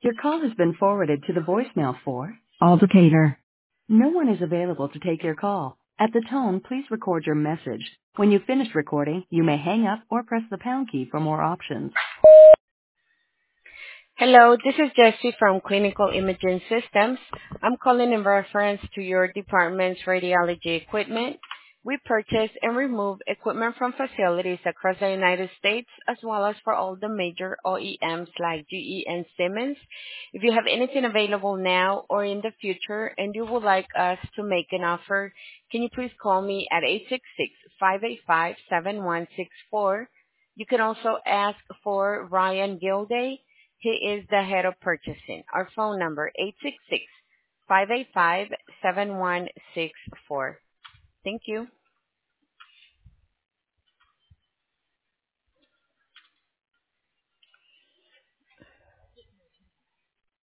Your call has been forwarded to the voicemail for Aldicator. no one is available to take your call. At the tone, please record your message. When you finish recording, you may hang up or press the pound key for more options. Hello, this is Jessie from Clinical Imaging Systems. I'm calling in reference to your department's radiology equipment. We purchase and remove equipment from facilities across the United States as well as for all the major OEMs like GE and Siemens. If you have anything available now or in the future and you would like us to make an offer, can you please call me at 866-585-7164. You can also ask for Ryan Gilday. He is the head of purchasing. Our phone number, 866-585-7164. Thank you.